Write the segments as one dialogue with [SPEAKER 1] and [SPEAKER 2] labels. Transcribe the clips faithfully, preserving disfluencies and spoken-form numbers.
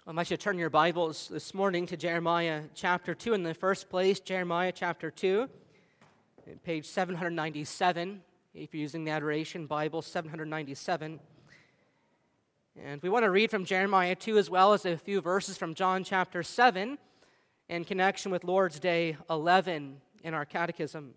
[SPEAKER 1] I want you to turn your Bibles this morning to Jeremiah chapter two. In the first place, Jeremiah chapter two, page seven ninety-seven, if you're using the Adoration Bible, seven ninety-seven. And we want to read from Jeremiah two as well as a few verses from John chapter seven in connection with Lord's Day eleven in our catechism.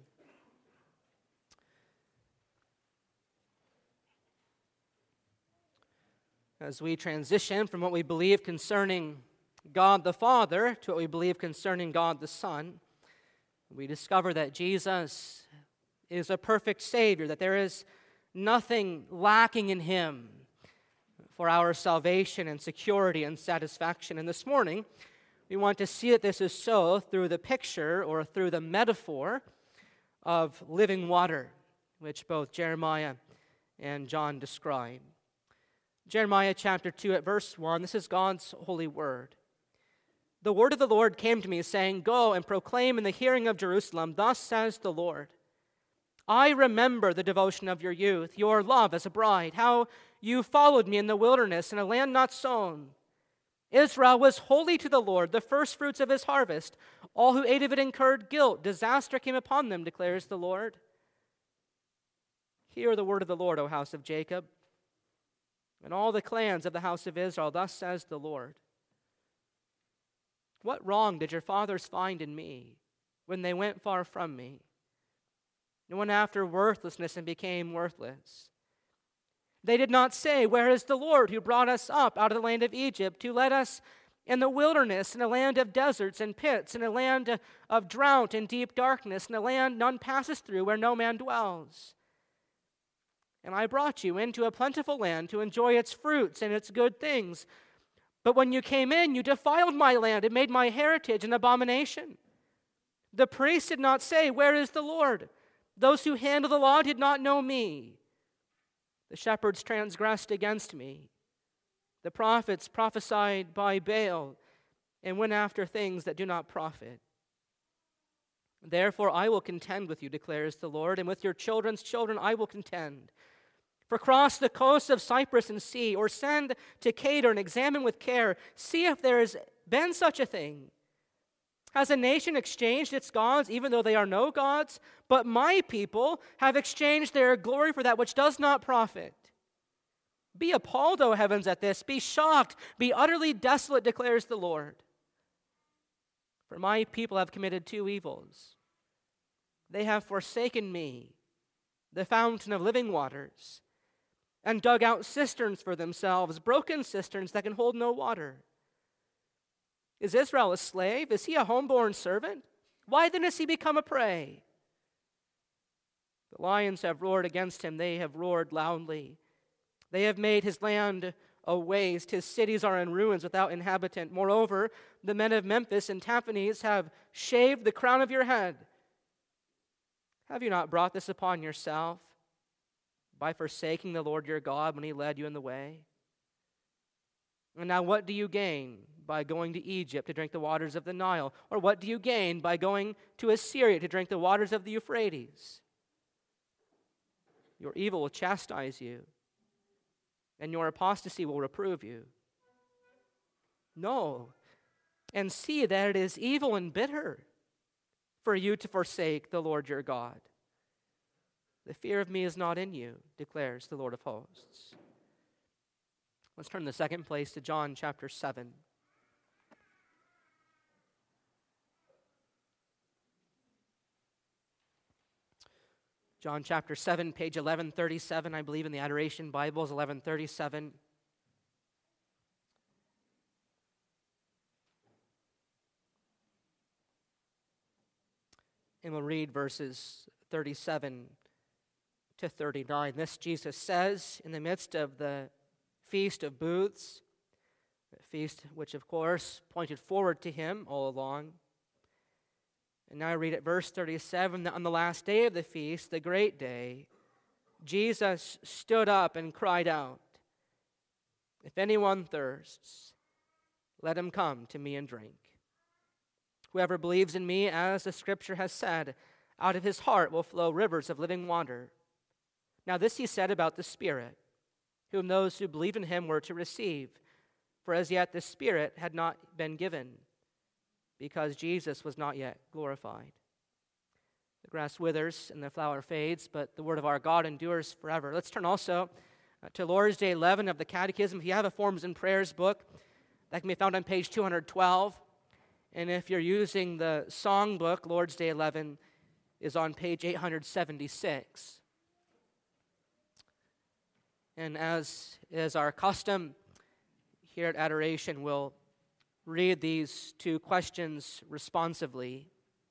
[SPEAKER 1] As we transition from what we believe concerning God the Father to what we believe concerning God the Son, we discover that Jesus is a perfect Savior, that there is nothing lacking in Him for our salvation and security and satisfaction. And this morning, we want to see that this is so through the picture or through the metaphor of living water, which both Jeremiah and John describe. Jeremiah chapter two at verse one, this is God's holy word. The word of the Lord came to me, saying, "Go and proclaim in the hearing of Jerusalem, thus says the Lord, I remember the devotion of your youth, your love as a bride, how you followed me in the wilderness in a land not sown. Israel was holy to the Lord, the firstfruits of his harvest. All who ate of it incurred guilt. Disaster came upon them, declares the Lord. Hear the word of the Lord, O house of Jacob, and all the clans of the house of Israel, thus says the Lord. What wrong did your fathers find in me when they went far from me, and went after worthlessness and became worthless? They did not say, where is the Lord who brought us up out of the land of Egypt to let us in the wilderness, in a land of deserts and pits, in a land of drought and deep darkness, in a land none passes through, where no man dwells? And I brought you into a plentiful land to enjoy its fruits and its good things. But when you came in, you defiled my land and made my heritage an abomination. The priests did not say, where is the Lord? Those who handle the law did not know me. The shepherds transgressed against me. The prophets prophesied by Baal and went after things that do not profit. Therefore I will contend with you, declares the Lord, and with your children's children I will contend. For cross the coasts of Cyprus and see, or send to Kedar and examine with care, see if there has been such a thing. Has a nation exchanged its gods, even though they are no gods? But my people have exchanged their glory for that which does not profit. Be appalled, O heavens, at this. Be shocked. Be utterly desolate, declares the Lord. For my people have committed two evils. They have forsaken me, the fountain of living waters, and dug out cisterns for themselves, broken cisterns that can hold no water. Is Israel a slave? Is he a homeborn servant? Why then has he become a prey? The lions have roared against him. They have roared loudly. They have made his land a waste. His cities are in ruins without inhabitant. Moreover, the men of Memphis and Tahpanhes have shaved the crown of your head. Have you not brought this upon yourself by forsaking the Lord your God when he led you in the way? And now what do you gain by going to Egypt to drink the waters of the Nile? Or what do you gain by going to Assyria to drink the waters of the Euphrates? Your evil will chastise you, and your apostasy will reprove you. No, and see that it is evil and bitter for you to forsake the Lord your God. The fear of me is not in you, declares the Lord of hosts. Let's turn the second place to John chapter seven. John chapter seven, page eleven thirty-seven, I believe in the Adoration Bibles, eleven thirty-seven. And we'll read verses thirty-seven to thirty-nine. This Jesus says in the midst of the Feast of Booths, a feast which of course pointed forward to him all along. And now I read at verse thirty-seven, that on the last day of the feast, the great day, Jesus stood up and cried out, "If anyone thirsts, let him come to me and drink. Whoever believes in me, as the scripture has said, out of his heart will flow rivers of living water." Now this he said about the Spirit, whom those who believe in him were to receive. for as yet the Spirit had not been given, because Jesus was not yet glorified. The grass withers and the flower fades, but the word of our God endures forever. Let's turn also uh, to Lord's Day eleven of the Catechism. If you have a Forms and Prayers book, that can be found on page two hundred twelve. And if you're using the song book, Lord's Day eleven is on page eight hundred seventy-six. And as is our custom here at Adoration, we'll read these two questions responsively.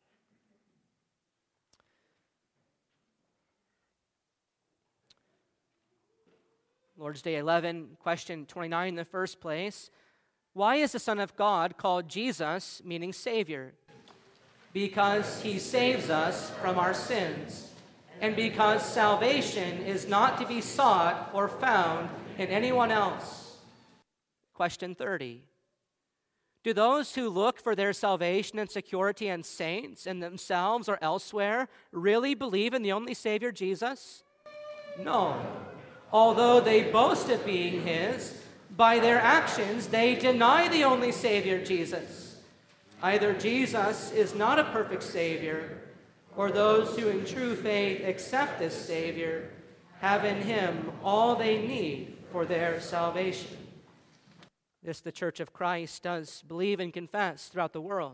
[SPEAKER 1] Lord's Day eleven, question twenty-nine in the first place. Why is the Son of God called Jesus, meaning Savior? Because he saves us from our sins, and because salvation is not to be sought or found in anyone else. Question thirty. Do those who look for their salvation and security in saints, in themselves, or elsewhere, really believe in the only Savior, Jesus? No. Although they boast of being his, by their actions they deny the only Savior, Jesus. Either Jesus is not a perfect Savior, or those who in true faith accept this Savior have in him all they need for their salvation. This the Church of Christ does believe and confess throughout the world.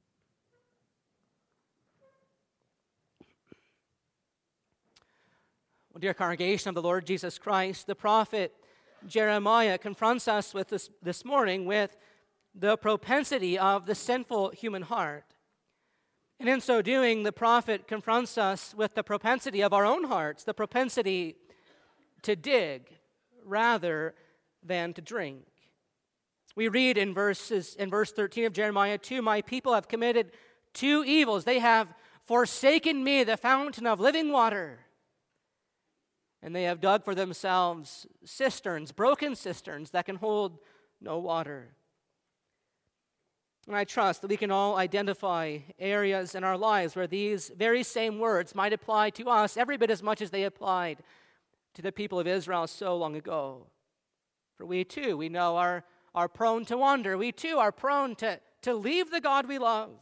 [SPEAKER 1] Well, dear congregation of the Lord Jesus Christ, the prophet Jeremiah confronts us with this, this morning with the propensity of the sinful human heart. And in so doing, the prophet confronts us with the propensity of our own hearts, the propensity to dig rather than to drink. We read in verses in verse thirteen of Jeremiah two, my people have committed two evils. They have forsaken me, the fountain of living water, and they have dug for themselves cisterns, broken cisterns that can hold no water. And I trust that we can all identify areas in our lives where these very same words might apply to us every bit as much as they applied to the people of Israel so long ago. For we too, we know, are, are prone to wander. We too are prone to, to leave the God we love.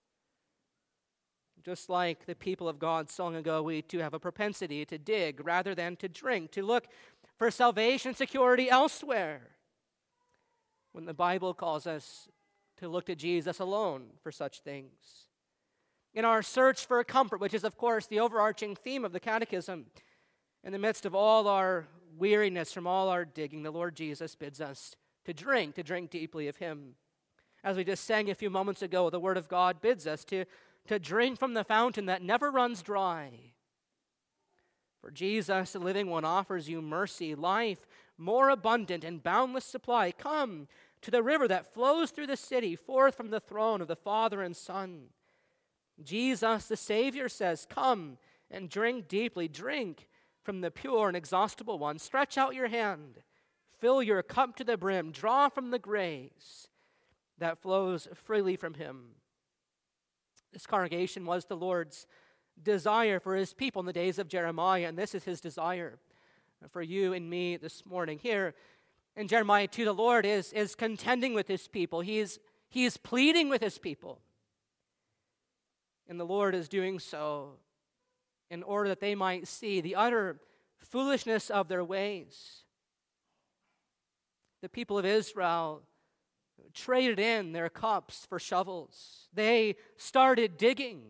[SPEAKER 1] Just like the people of God so long ago, we too have a propensity to dig rather than to drink, to look for salvation, security elsewhere, when the Bible calls us to look to Jesus alone for such things. In our search for comfort, which is, of course, the overarching theme of the Catechism, in the midst of all our weariness from all our digging, the Lord Jesus bids us to drink, to drink deeply of him. As we just sang a few moments ago, the Word of God bids us to, to drink from the fountain that never runs dry. For Jesus, the living one, offers you mercy, life, more abundant and boundless supply. Come to the river that flows through the city, forth from the throne of the Father and Son. Jesus, the Savior, says, come and drink deeply. Drink from the pure and exhaustible one. Stretch out your hand. Fill your cup to the brim. Draw from the grace that flows freely from him. This congregation was the Lord's desire for his people in the days of Jeremiah, and this is his desire for you and me this morning. Here in Jeremiah two, the Lord is, is contending with his people. He is, he is pleading with his people. And the Lord is doing so in order that they might see the utter foolishness of their ways. The people of Israel traded in their cups for shovels. They started digging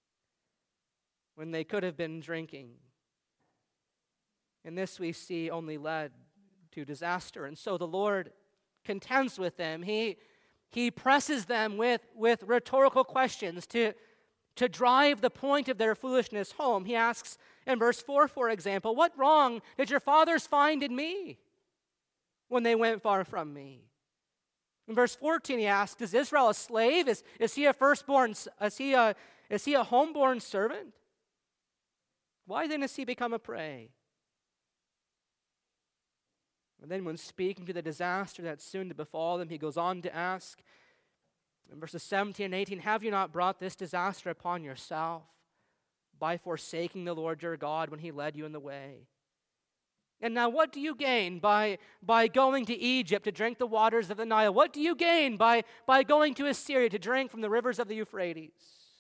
[SPEAKER 1] when they could have been drinking. And this we see only led to disaster. And so the Lord contends with them. He, he presses them with, with rhetorical questions to, to drive the point of their foolishness home. He asks in verse four, for example, what wrong did your fathers find in me when they went far from me? In verse fourteen, he asks, is Israel a slave? Is, is he a firstborn? Is he a, is he a homeborn servant? Why then has he become a prey? And then when speaking to the disaster that's soon to befall them, he goes on to ask in verses seventeen and eighteen, have you not brought this disaster upon yourself by forsaking the Lord your God when he led you in the way? And now what do you gain by, by going to Egypt to drink the waters of the Nile? What do you gain by, by going to Assyria to drink from the rivers of the Euphrates?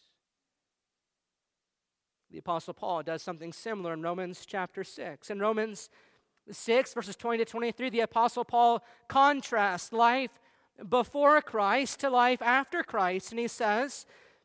[SPEAKER 1] The Apostle Paul does something similar in Romans chapter six. In Romans six, verses twenty to twenty-three, the Apostle Paul contrasts life before Christ to life after Christ. And he says,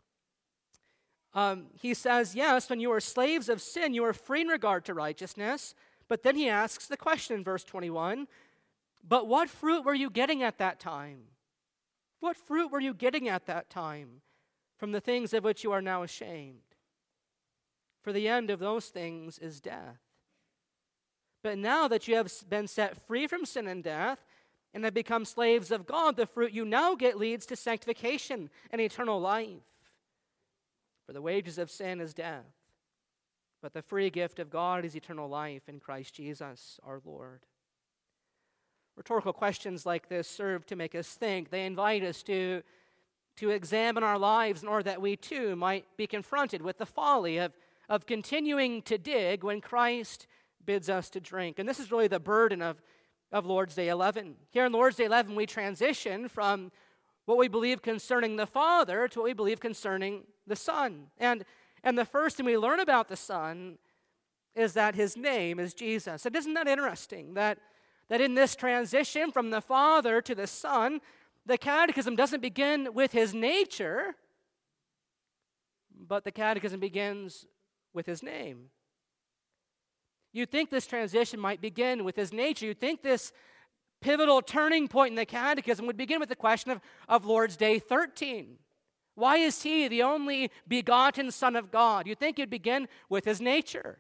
[SPEAKER 1] um, he says, yes, when you were slaves of sin, you were free in regard to righteousness. But then he asks the question in verse twenty-one, but what fruit were you getting at that time? What fruit were you getting at that time from the things of which you are now ashamed? For the end of those things is death. But now that you have been set free from sin and death and have become slaves of God, the fruit you now get leads to sanctification and eternal life. For the wages of sin is death, but the free gift of God is eternal life in Christ Jesus our Lord. Rhetorical questions like this serve to make us think. They invite us to, to examine our lives in order that we too might be confronted with the folly of, of continuing to dig when Christ bids us to drink. And this is really the burden of, of Lord's Day eleven. Here in Lord's Day eleven, we transition from what we believe concerning the Father to what we believe concerning the Son. And And the first thing we learn about the Son is that his name is Jesus. And isn't that interesting? That, that in this transition from the Father to the Son, the Catechism doesn't begin with his nature, but the Catechism begins with his name. You'd think this transition might begin with his nature. You'd think this pivotal turning point in the Catechism would begin with the question of, of Lord's Day thirteen. Why is he the only begotten Son of God? You'd think it'd begin with his nature.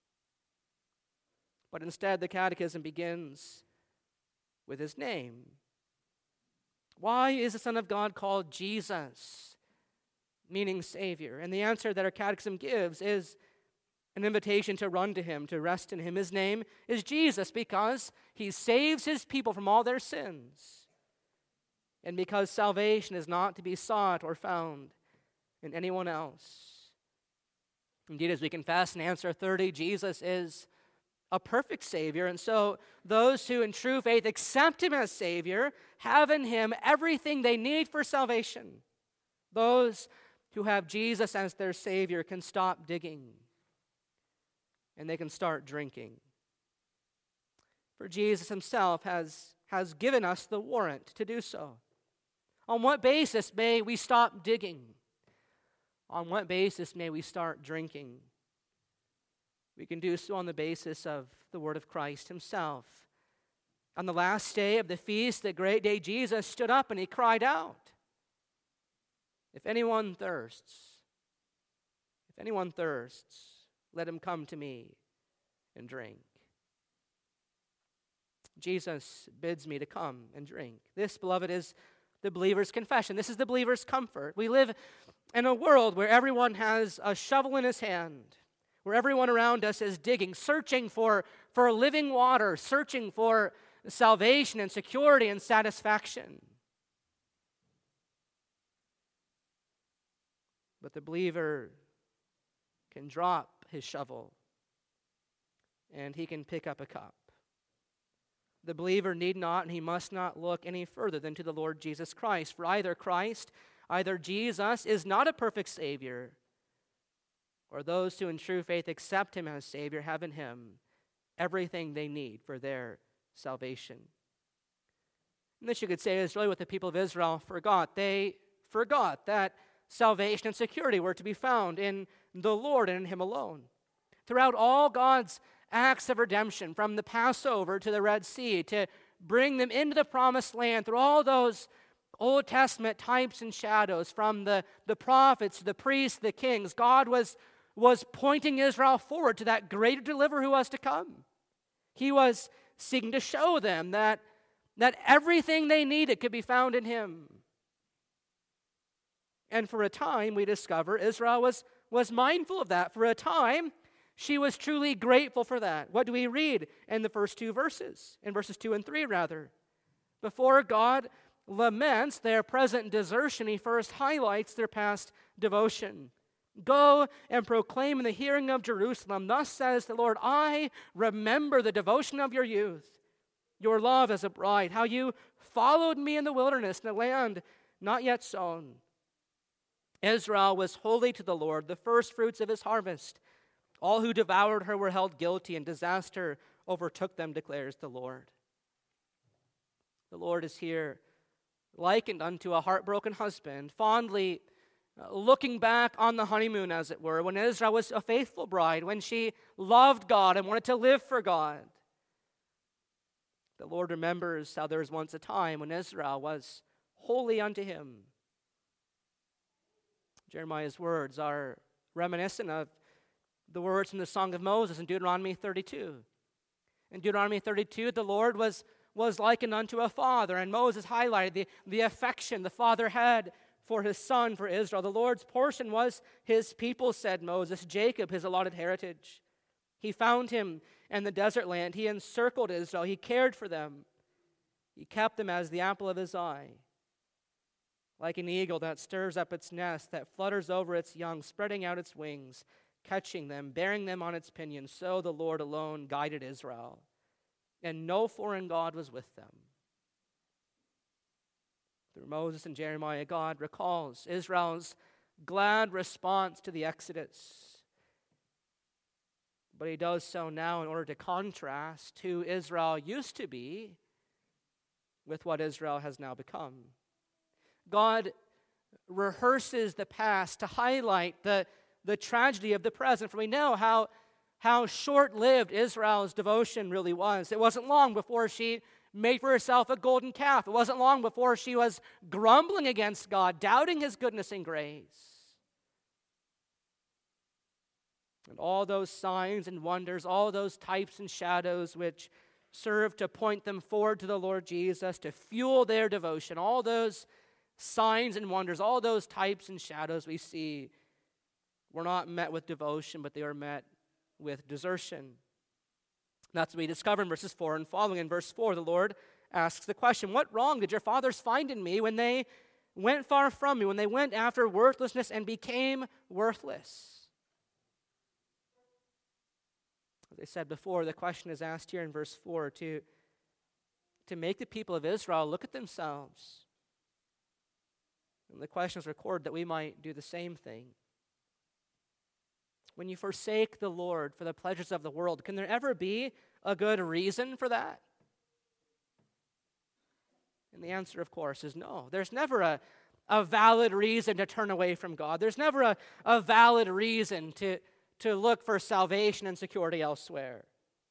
[SPEAKER 1] But instead, the Catechism begins with his name. Why is the Son of God called Jesus, meaning Savior? And the answer that our Catechism gives is an invitation to run to him, to rest in him. His name is Jesus because he saves his people from all their sins. And because salvation is not to be sought or found in anyone else. Indeed, as we confess in answer thirty, Jesus is a perfect Savior. And so those who in true faith accept him as Savior have in him everything they need for salvation. Those who have Jesus as their Savior can stop digging and they can start drinking. For Jesus himself has, has given us the warrant to do so. On what basis may we stop digging? On what basis may we start drinking? We can do so on the basis of the word of Christ himself. On the last day of the feast, the great day, Jesus stood up and he cried out, "If anyone thirsts, if anyone thirsts, let him come to me and drink." Jesus bids me to come and drink. This, beloved, is the believer's confession. This is the believer's comfort. We live in a world where everyone has a shovel in his hand, where everyone around us is digging, searching for, for living water, searching for salvation and security and satisfaction. But the believer can drop his shovel and he can pick up a cup. The believer need not and he must not look any further than to the Lord Jesus Christ. For either Christ, either Jesus is not a perfect Savior, or those who in true faith accept him as Savior have in him everything they need for their salvation. And this, you could say, is really what the people of Israel forgot. They forgot that salvation and security were to be found in the Lord and in him alone. Throughout all God's acts of redemption, from the Passover to the Red Sea, to bring them into the promised land, through all those Old Testament types and shadows, from the, the prophets, the priests, the kings, God was, was pointing Israel forward to that greater deliverer who was to come. He was seeking to show them that, that everything they needed could be found in him. And for a time, we discover Israel was, was mindful of that. For a time, she was truly grateful for that. What do we read in the first two verses? In verses two and three, rather. Before God laments their present desertion, he first highlights their past devotion. Go and proclaim in the hearing of Jerusalem, thus says the Lord, I remember the devotion of your youth, your love as a bride, how you followed me in the wilderness, in the land not yet sown. Israel was holy to the Lord, the first fruits of his harvest. All who devoured her were held guilty, and disaster overtook them, declares the Lord. The Lord is here, likened unto a heartbroken husband, fondly uh, looking back on the honeymoon, as it were, when Israel was a faithful bride, when she loved God and wanted to live for God. The Lord remembers how there was once a time when Israel was holy unto him. Jeremiah's words are reminiscent of the words from the Song of Moses in Deuteronomy thirty-two. In Deuteronomy thirty-two, the Lord was, was likened unto a father, and Moses highlighted the, the affection the father had for his son, for Israel. The Lord's portion was his people, said Moses, Jacob, his allotted heritage. He found him in the desert land. He encircled Israel. He cared for them. He kept them as the apple of his eye. Like an eagle that stirs up its nest, that flutters over its young, spreading out its wings, catching them, bearing them on its pinions, so the Lord alone guided Israel, and no foreign god was with them. Through Moses and Jeremiah, God recalls Israel's glad response to the Exodus. But he does so now in order to contrast who Israel used to be with what Israel has now become. God rehearses the past to highlight the, the tragedy of the present. For we know how, how short-lived Israel's devotion really was. It wasn't long before she made for herself a golden calf. It wasn't long before she was grumbling against God, doubting his goodness and grace. And all those signs and wonders, all those types and shadows which serve to point them forward to the Lord Jesus, to fuel their devotion, all those signs and wonders, all those types and shadows we see were not met with devotion, but they were met with desertion. That's what we discover in verses four and following. In verse four, the Lord asks the question, what wrong did your fathers find in me when they went far from me, when they went after worthlessness and became worthless? As I said before, the question is asked here in verse four to, to make the people of Israel look at themselves. And the question is recorded that we might do the same thing. When you forsake the Lord for the pleasures of the world, can there ever be a good reason for that? And the answer, of course, is no. There's never a, a valid reason to turn away from God. There's never a, a valid reason to, to look for salvation and security elsewhere.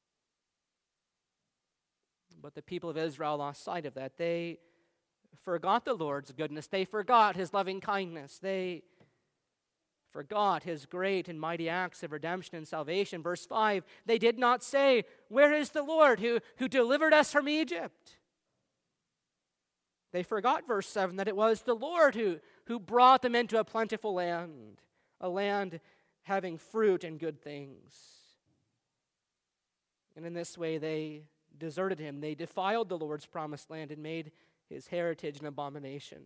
[SPEAKER 1] But the people of Israel lost sight of that. They forgot the Lord's goodness. They forgot his loving kindness. They forgot his great and mighty acts of redemption and salvation. Verse five, they did not say, where is the Lord who, who delivered us from Egypt? They forgot, verse seven, that it was the Lord who, who brought them into a plentiful land, a land having fruit and good things. And in this way they deserted him. They defiled the Lord's promised land and made his heritage an abomination.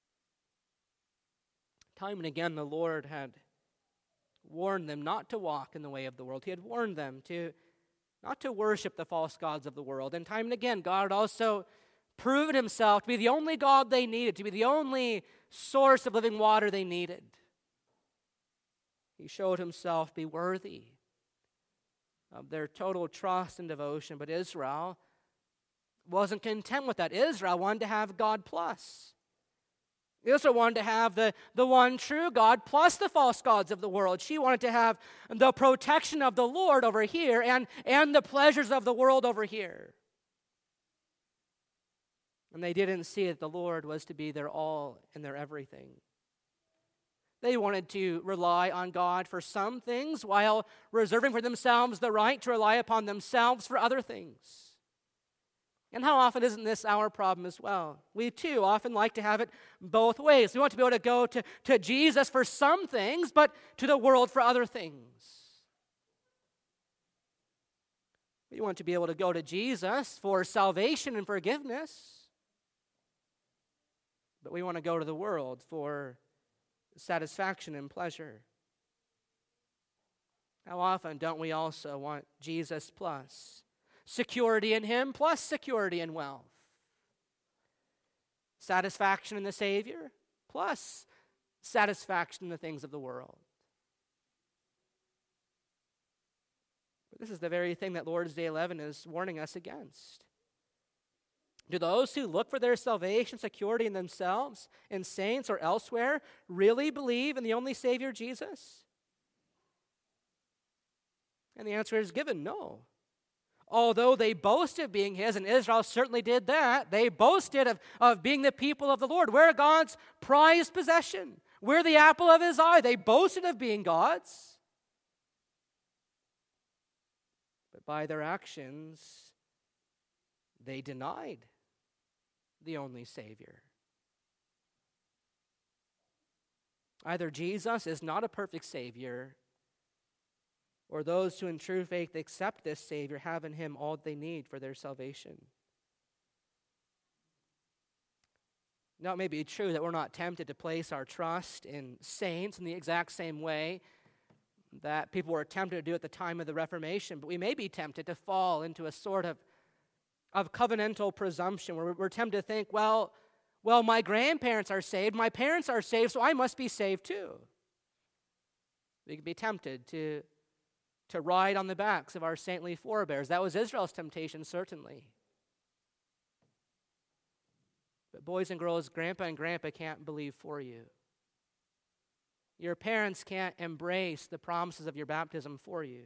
[SPEAKER 1] Time and again, the Lord had warned them not to walk in the way of the world. He had warned them to not to worship the false gods of the world. And time and again, God had also proven himself to be the only God they needed, to be the only source of living water they needed. He showed himself to be worthy of their total trust and devotion. But Israel wasn't content with that. Israel wanted to have God plus. Israel wanted to have the, the one true God plus the false gods of the world. She wanted to have the protection of the Lord over here and, and the pleasures of the world over here. And they didn't see that the Lord was to be their all and their everything. They wanted to rely on God for some things while reserving for themselves the right to rely upon themselves for other things. And how often isn't this our problem as well? We too often like to have it both ways. We want to be able to go to, to Jesus for some things, but to the world for other things. We want to be able to go to Jesus for salvation and forgiveness, but we want to go to the world for satisfaction and pleasure. How often don't we also want Jesus plus security in him plus security in wealth? Satisfaction in the Savior plus satisfaction in the things of the world. But this is the very thing that Lord's Day eleven is warning us against. Do those who look for their salvation, security in themselves, in saints or elsewhere, really believe in the only Savior, Jesus? And the answer is given, no. Although they boast of being his, and Israel certainly did that, they boasted of, of being the people of the Lord. We're God's prized possession. We're the apple of his eye. They boasted of being God's. But by their actions, they denied the only Savior. Either Jesus is not a perfect Savior, or those who in true faith accept this Savior have in him all they need for their salvation. Now, it may be true that we're not tempted to place our trust in saints in the exact same way that people were tempted to do at the time of the Reformation, but we may be tempted to fall into a sort of, of covenantal presumption where we're tempted to think, well, well, my grandparents are saved, my parents are saved, so I must be saved too. We could be tempted to to ride on the backs of our saintly forebears. That was Israel's temptation, certainly. But boys and girls, grandpa and grandpa can't believe for you. Your parents can't embrace the promises of your baptism for you.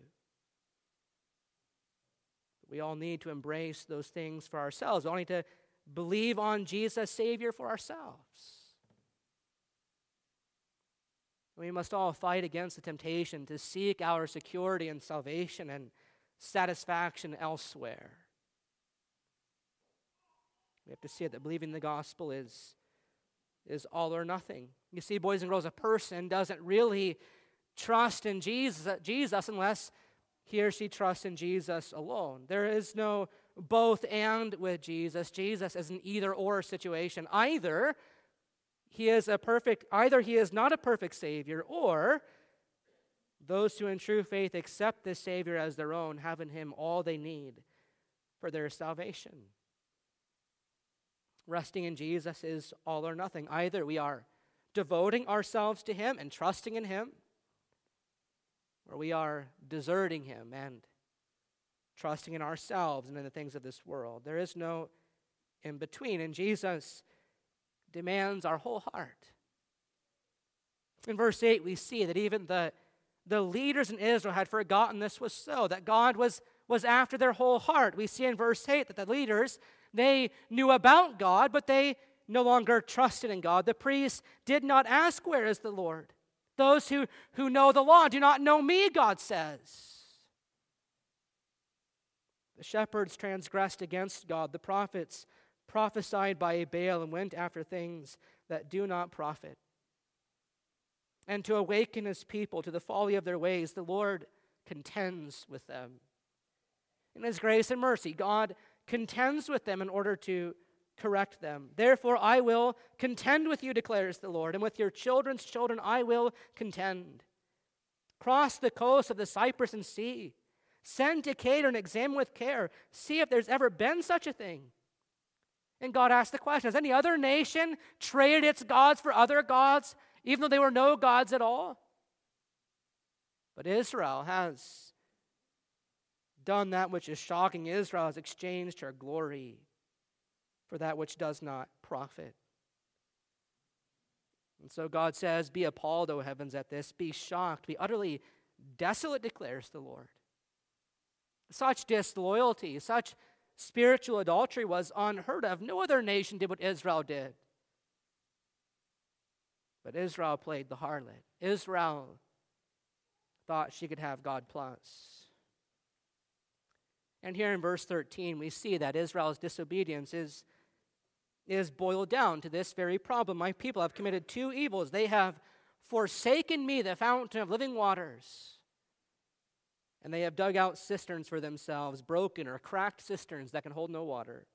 [SPEAKER 1] We all need to embrace those things for ourselves. We all need to believe on Jesus, Savior, for ourselves. We must all fight against the temptation to seek our security and salvation and satisfaction elsewhere. We have to see it that believing the gospel is, is all or nothing. You see, boys and girls, a person doesn't really trust in Jesus, Jesus unless he or she trusts in Jesus alone. There is no both and with Jesus. Jesus is an either-or situation. Either He is a perfect, either he is not a perfect Savior, or those who in true faith accept this Savior as their own have in him all they need for their salvation. Resting in Jesus is all or nothing. Either we are devoting ourselves to him and trusting in him, or we are deserting him and trusting in ourselves and in the things of this world. There is no in between, and Jesus demands our whole heart. In verse eight, we see that even the, the leaders in Israel had forgotten this was so, that God was, was after their whole heart. We see in verse eight that the leaders, they knew about God, but they no longer trusted in God. The priests did not ask, "Where is the Lord?" Those who, who know the law do not know me, God says. The shepherds transgressed against God. The prophets prophesied by Baal and went after things that do not profit. And to awaken his people to the folly of their ways, the Lord contends with them. In his grace and mercy, God contends with them in order to correct them. Therefore, I will contend with you, declares the Lord, and with your children's children I will contend. Cross the coast of the Cyprus and Sea. Send to Kedar and examine with care. See if there's ever been such a thing. And God asked the question, has any other nation traded its gods for other gods, even though they were no gods at all? But Israel has done that which is shocking. Israel has exchanged her glory for that which does not profit. And so God says, be appalled, O heavens, at this. Be shocked, be utterly desolate, declares the Lord. Such disloyalty, such spiritual adultery was unheard of. No other nation did what Israel did. But Israel played the harlot. Israel thought she could have God plus. And here in verse thirteen, we see that Israel's disobedience is, is boiled down to this very problem. My people have committed two evils. They have forsaken me, the fountain of living waters, and they have dug out cisterns for themselves, broken or cracked cisterns that can hold no water.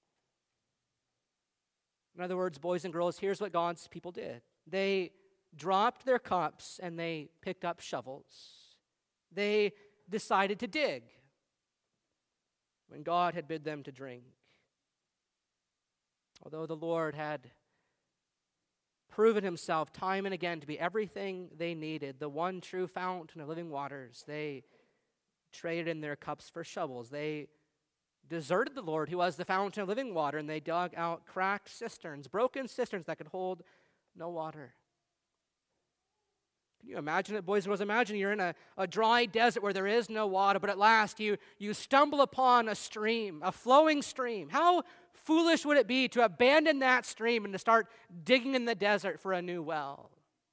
[SPEAKER 1] In other words, boys and girls, here's what God's people did. They dropped their cups and they picked up shovels. They decided to dig when God had bid them to drink. Although the Lord had proven himself time and again to be everything they needed, the one true fountain of living waters, they traded in their cups for shovels. They deserted the Lord, who was the fountain of living water, and they dug out cracked cisterns, broken cisterns that could hold no water. Can you imagine it, boys and girls? Imagine you're in a, a dry desert where there is no water, but at last you, you stumble upon a stream, a flowing stream. How foolish would it be to abandon that stream and to start digging in the desert for a new well?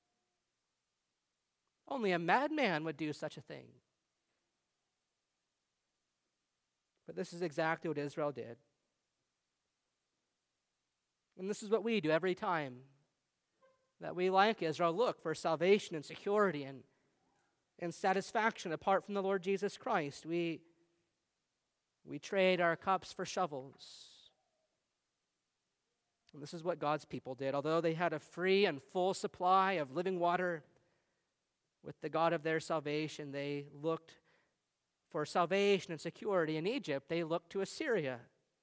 [SPEAKER 1] Only a madman would do such a thing. But this is exactly what Israel did. And this is what we do every time that we, like Israel, look for salvation and security and, and satisfaction apart from the Lord Jesus Christ. We, we trade our cups for shovels. And this is what God's people did. Although they had a free and full supply of living water with the God of their salvation, they looked for salvation and security in Egypt. They looked to Assyria.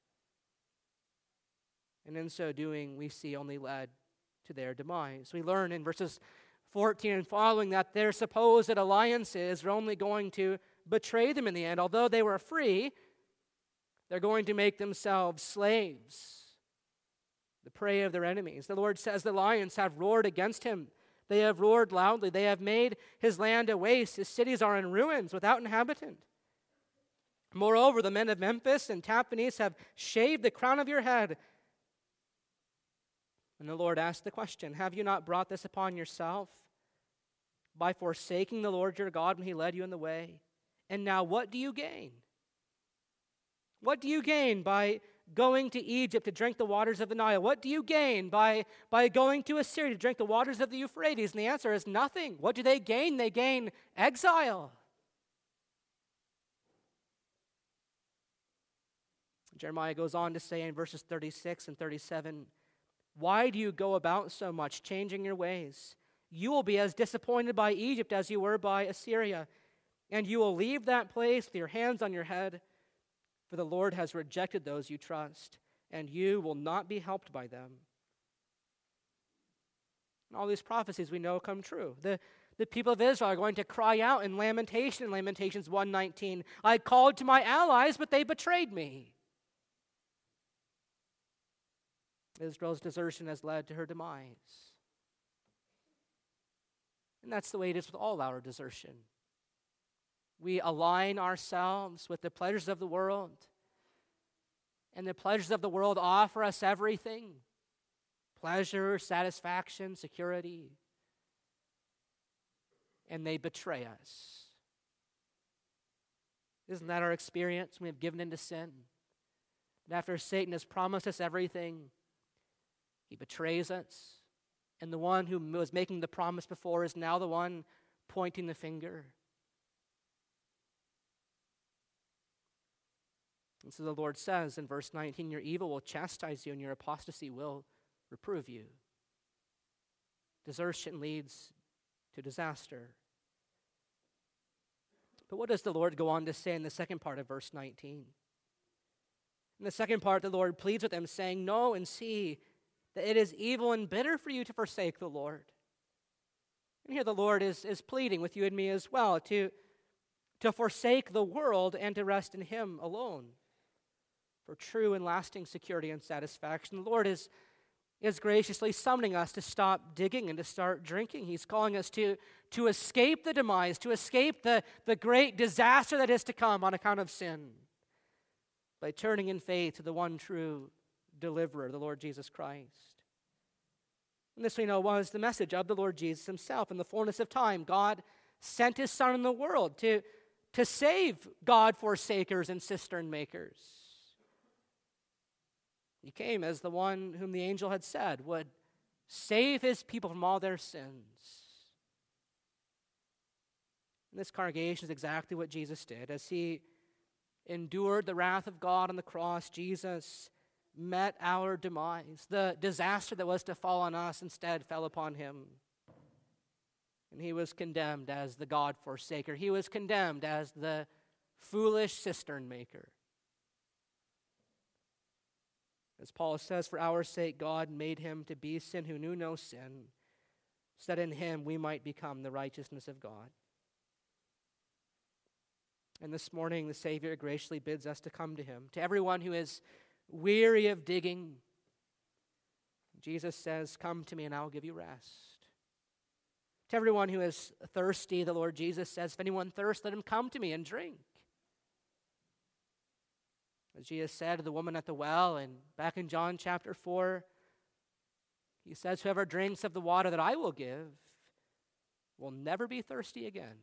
[SPEAKER 1] And in so doing, we see only led to their demise. We learn in verses fourteen and following that their supposed alliances are only going to betray them in the end. Although they were free, they're going to make themselves slaves, the prey of their enemies. The Lord says the lions have roared against him. They have roared loudly. They have made his land a waste. His cities are in ruins without inhabitant. Moreover, the men of Memphis and Tahpanhes have shaved the crown of your head. And the Lord asked the question, have you not brought this upon yourself by forsaking the Lord your God when he led you in the way? And now what do you gain? What do you gain by going to Egypt to drink the waters of the Nile? What do you gain by, by going to Assyria to drink the waters of the Euphrates? And the answer is nothing. What do they gain? They gain exile. Jeremiah goes on to say in verses thirty-six and thirty-seven, why do you go about so much, changing your ways? You will be as disappointed by Egypt as you were by Assyria, and you will leave that place with your hands on your head, for the Lord has rejected those you trust, and you will not be helped by them. And all these prophecies we know come true. The, the people of Israel are going to cry out in lamentation, in Lamentations one nineteen, I called to my allies, but they betrayed me. Israel's desertion has led to her demise. And that's the way it is with all our desertion. We align ourselves with the pleasures of the world, and the pleasures of the world offer us everything: pleasure, satisfaction, security. And they betray us. Isn't that our experience when we have given into sin? And after Satan has promised us everything, he betrays us, and the one who was making the promise before is now the one pointing the finger. And so the Lord says in verse nineteen, your evil will chastise you, and your apostasy will reprove you. Desertion leads to disaster. But what does the Lord go on to say in the second part of verse nineteen? In the second part, the Lord pleads with them, saying, know and see that it is evil and bitter for you to forsake the Lord. And here the Lord is, is pleading with you and me as well to, to forsake the world and to rest in him alone for true and lasting security and satisfaction. The Lord is, is graciously summoning us to stop digging and to start drinking. He's calling us to, to escape the demise, to escape the, the great disaster that is to come on account of sin by turning in faith to the one true deliverer, the Lord Jesus Christ. And this we know was the message of the Lord Jesus himself. In the fullness of time, God sent his Son in the world to, to save God-forsakers and cistern makers. He came as the one whom the angel had said would save his people from all their sins. And this congregation is exactly what Jesus did. As he endured the wrath of God on the cross, Jesus met our demise. The disaster that was to fall on us instead fell upon him. And he was condemned as the God forsaker. He was condemned as the foolish cistern maker. As Paul says, for our sake God made him to be sin who knew no sin, so that in him we might become the righteousness of God. And this morning the Savior graciously bids us to come to him. To everyone who is weary of digging, Jesus says, come to me and I will give you rest. To everyone who is thirsty, the Lord Jesus says, if anyone thirsts, let him come to me and drink. As Jesus said to the woman at the well, and back in John chapter four, he says, whoever drinks of the water that I will give will never be thirsty again.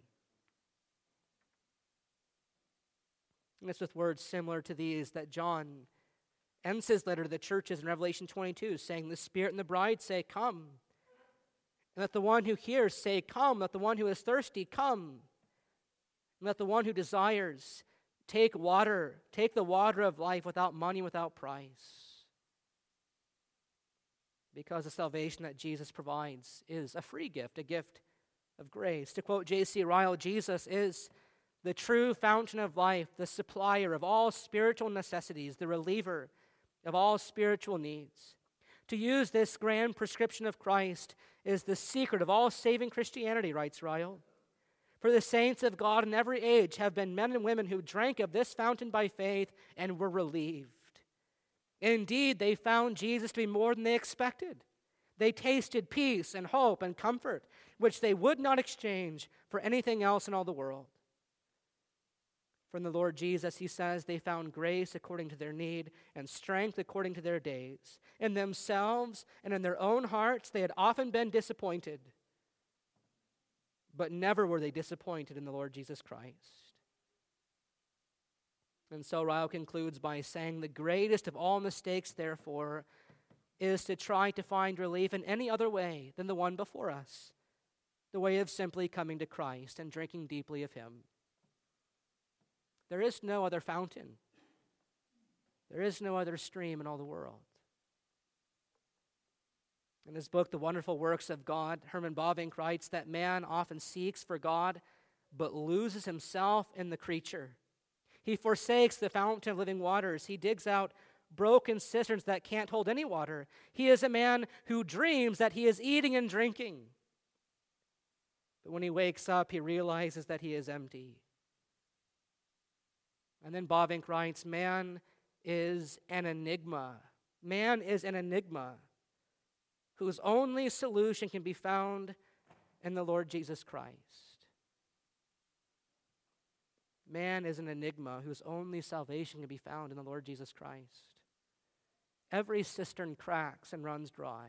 [SPEAKER 1] And it's with words similar to these that John ends his letter to the churches in Revelation twenty-two, saying, the Spirit and the bride say, come. And let the one who hears say, come. Let the one who is thirsty come. And let the one who desires take water, take the water of life without money, without price. Because the salvation that Jesus provides is a free gift, a gift of grace. To quote J C Ryle, Jesus is the true fountain of life, the supplier of all spiritual necessities, the reliever of all spiritual needs. To use this grand prescription of Christ is the secret of all saving Christianity, writes Ryle. For the saints of God in every age have been men and women who drank of this fountain by faith and were relieved. Indeed, they found Jesus to be more than they expected. They tasted peace and hope and comfort, which they would not exchange for anything else in all the world. From the Lord Jesus, he says, they found grace according to their need and strength according to their days. In themselves and in their own hearts, they had often been disappointed. But never were they disappointed in the Lord Jesus Christ. And so Ryle concludes by saying, the greatest of all mistakes, therefore, is to try to find relief in any other way than the one before us, the way of simply coming to Christ and drinking deeply of him. There is no other fountain. There is no other stream in all the world. In his book, The Wonderful Works of God, Herman Bavinck writes that man often seeks for God, but loses himself in the creature. He forsakes the fountain of living waters. He digs out broken cisterns that can't hold any water. He is a man who dreams that he is eating and drinking. But when he wakes up, he realizes that he is empty. And then Bavinck writes, man is an enigma. Man is an enigma whose only solution can be found in the Lord Jesus Christ. Man is an enigma whose only salvation can be found in the Lord Jesus Christ. Every cistern cracks and runs dry.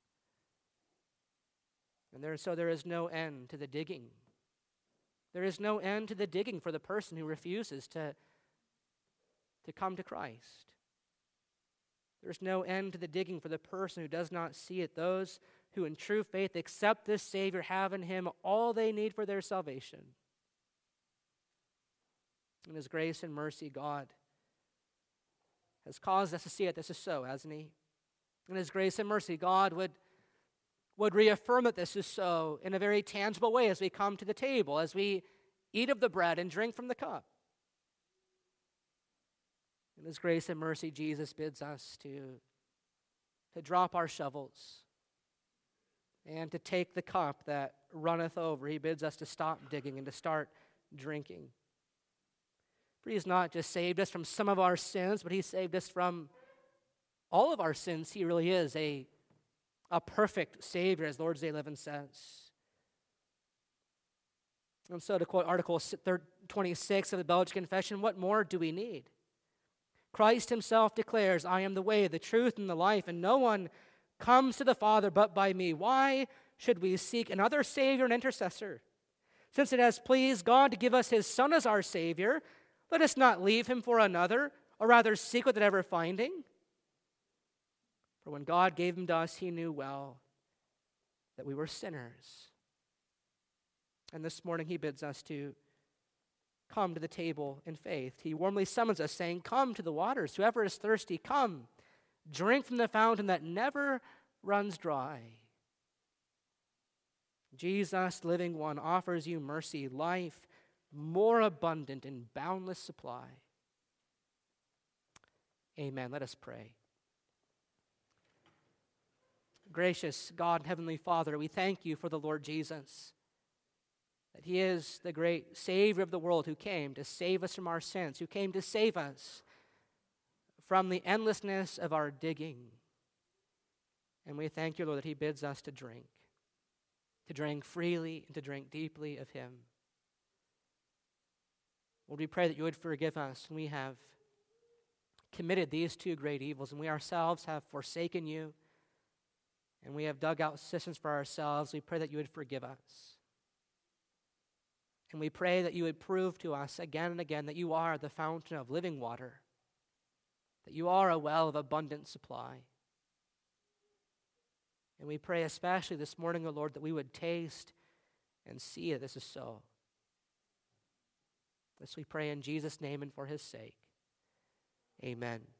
[SPEAKER 1] And there, so there is no end to the digging. There is no end to the digging for the person who refuses to, to come to Christ. There's no end to the digging for the person who does not see it. Those who in true faith accept this Savior have in him all they need for their salvation. In his grace and mercy, God has caused us to see it. This is so, hasn't he? In his grace and mercy, God would, would reaffirm that this is so in a very tangible way as we come to the table, as we eat of the bread and drink from the cup. In his grace and mercy, Jesus bids us to, to drop our shovels and to take the cup that runneth over. He bids us to stop digging and to start drinking. For he has not just saved us from some of our sins, but he saved us from all of our sins. He really is a, a perfect Savior, as Lord Zayleven says. And so to quote Article twenty-six of the Belgian Confession, what more do we need? Christ himself declares, I am the way, the truth, and the life, and no one comes to the Father but by me. Why should we seek another Savior and intercessor? Since it has pleased God to give us his Son as our Savior, let us not leave him for another, or rather seek without ever finding. For when God gave him to us, he knew well that we were sinners. And this morning he bids us to come to the table in faith. He warmly summons us, saying, come to the waters. Whoever is thirsty, come. Drink from the fountain that never runs dry. Jesus, living one, offers you mercy, life, more abundant in boundless supply. Amen. Let us pray. Gracious God, Heavenly Father, we thank you for the Lord Jesus, that he is the great Savior of the world who came to save us from our sins, who came to save us from the endlessness of our digging. And we thank you, Lord, that he bids us to drink, to drink freely and to drink deeply of him. Lord, we pray that you would forgive us when we have committed these two great evils and we ourselves have forsaken you and we have dug out cisterns for ourselves. We pray that you would forgive us. And we pray that you would prove to us again and again that you are the fountain of living water, that you are a well of abundant supply. And we pray especially this morning, O Lord, that we would taste and see that this is so. This we pray in Jesus' name and for his sake. Amen.